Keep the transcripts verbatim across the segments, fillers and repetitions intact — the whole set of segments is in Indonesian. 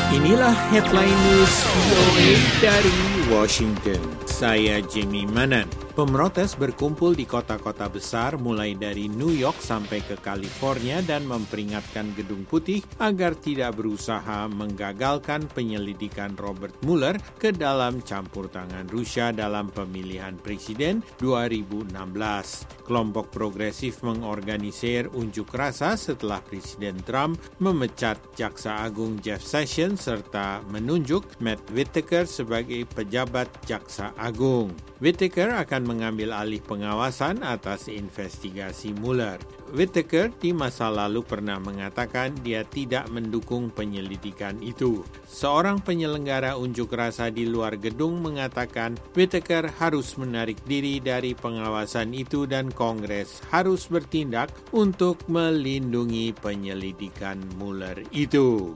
Inilah headline news V O A dari Washington. Saya Jimmy Manan. Pemrotes berkumpul di kota-kota besar mulai dari New York sampai ke California dan memperingatkan Gedung Putih agar tidak berusaha menggagalkan penyelidikan Robert Mueller ke dalam campur tangan Rusia dalam pemilihan presiden dua ribu enam belas. Kelompok progresif mengorganisir unjuk rasa setelah Presiden Trump memecat Jaksa Agung Jeff Sessions serta menunjuk Matt Whitaker sebagai pejabat Jaksa Agung. Whitaker akan mengambil alih pengawasan atas investigasi Mueller. Whitaker di masa lalu pernah mengatakan dia tidak mendukung penyelidikan itu. Seorang penyelenggara unjuk rasa di luar gedung mengatakan Whitaker harus menarik diri dari pengawasan itu dan Kongres harus bertindak untuk melindungi penyelidikan Mueller itu.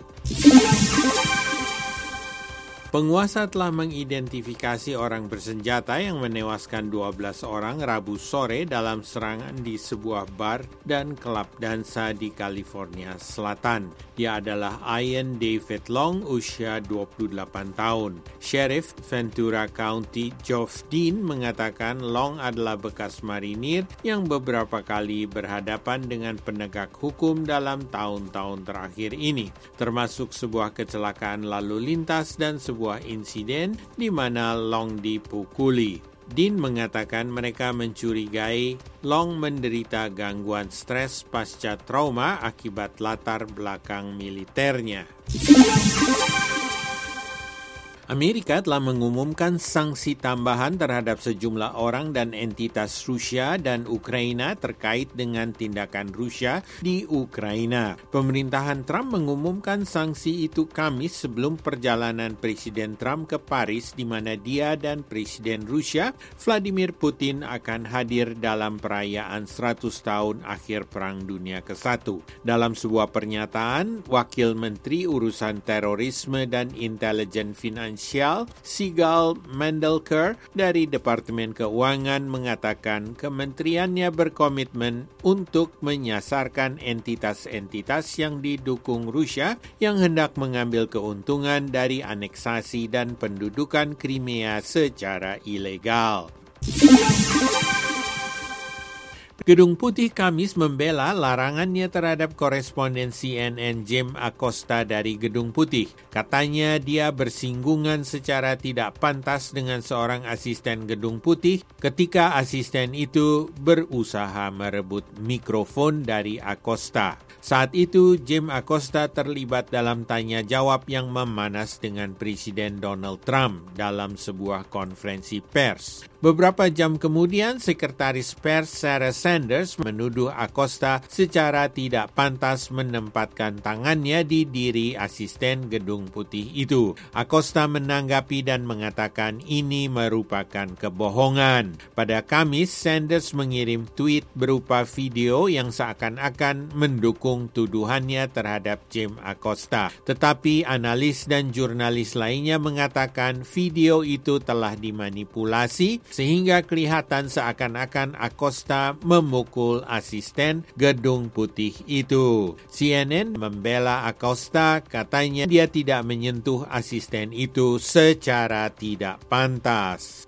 Penguasa telah mengidentifikasi orang bersenjata yang menewaskan dua belas orang Rabu sore dalam serangan di sebuah bar dan klub dansa di California Selatan. Dia adalah Ian David Long, usia dua puluh delapan tahun. Sheriff Ventura County Geoff Dean mengatakan Long adalah bekas marinir yang beberapa kali berhadapan dengan penegak hukum dalam tahun-tahun terakhir ini, termasuk sebuah kecelakaan lalu lintas dan sebuah sebuah insiden di mana Long dipukuli. Dean mengatakan mereka mencurigai Long menderita gangguan stres pasca trauma akibat latar belakang militernya. Amerika telah mengumumkan sanksi tambahan terhadap sejumlah orang dan entitas Rusia dan Ukraina terkait dengan tindakan Rusia di Ukraina. Pemerintahan Trump mengumumkan sanksi itu Kamis sebelum perjalanan Presiden Trump ke Paris di mana dia dan Presiden Rusia Vladimir Putin akan hadir dalam perayaan seratus tahun akhir Perang Dunia kesatu. Dalam sebuah pernyataan, Wakil Menteri Urusan Terorisme dan Intelijen Finansial Sigal Mandelker dari Departemen Keuangan mengatakan kementeriannya berkomitmen untuk menyasarkan entitas-entitas yang didukung Rusia yang hendak mengambil keuntungan dari aneksasi dan pendudukan Crimea secara ilegal. Gedung Putih Kamis membela larangannya terhadap koresponden C N N Jim Acosta dari Gedung Putih. Katanya dia bersinggungan secara tidak pantas dengan seorang asisten Gedung Putih ketika asisten itu berusaha merebut mikrofon dari Acosta. Saat itu, Jim Acosta terlibat dalam tanya jawab yang memanas dengan Presiden Donald Trump dalam sebuah konferensi pers. Beberapa jam kemudian, Sekretaris Pers Sarah Sanders menuduh Acosta secara tidak pantas menempatkan tangannya di diri asisten Gedung Putih itu. Acosta menanggapi dan mengatakan ini merupakan kebohongan. Pada Kamis, Sanders mengirim tweet berupa video yang seakan-akan mendukung tuduhannya terhadap Jim Acosta. Tetapi analis dan jurnalis lainnya mengatakan video itu telah dimanipulasi sehingga kelihatan seakan-akan Acosta memukul asisten Gedung Putih itu. C N N membela Acosta, katanya dia tidak menyentuh asisten itu secara tidak pantas.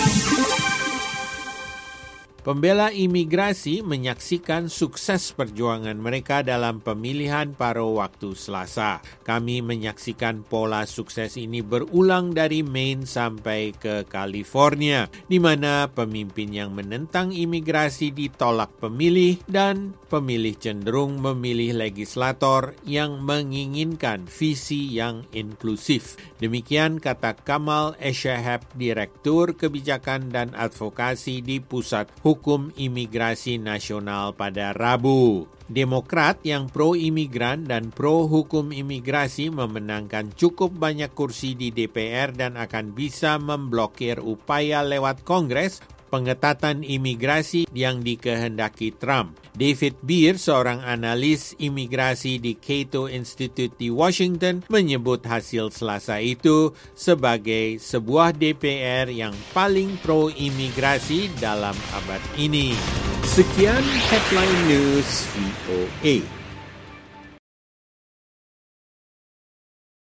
Pembela imigrasi menyaksikan sukses perjuangan mereka dalam pemilihan pada waktu Selasa. Kami menyaksikan pola sukses ini berulang dari Maine sampai ke California, di mana pemimpin yang menentang imigrasi ditolak pemilih dan pemilih cenderung memilih legislator yang menginginkan visi yang inklusif. Demikian kata Kamal Eshahab, Direktur Kebijakan dan Advokasi di Pusat Hukum Imigrasi Nasional pada Rabu. Demokrat yang pro-imigran dan pro-hukum imigrasi memenangkan cukup banyak kursi di D P R dan akan bisa memblokir upaya lewat Kongres pengetatan imigrasi yang dikehendaki Trump. David Beer, seorang analis imigrasi di Cato Institute di Washington, menyebut hasil Selasa itu sebagai sebuah D P R yang paling pro-imigrasi dalam abad ini. Sekian Headline News V O A.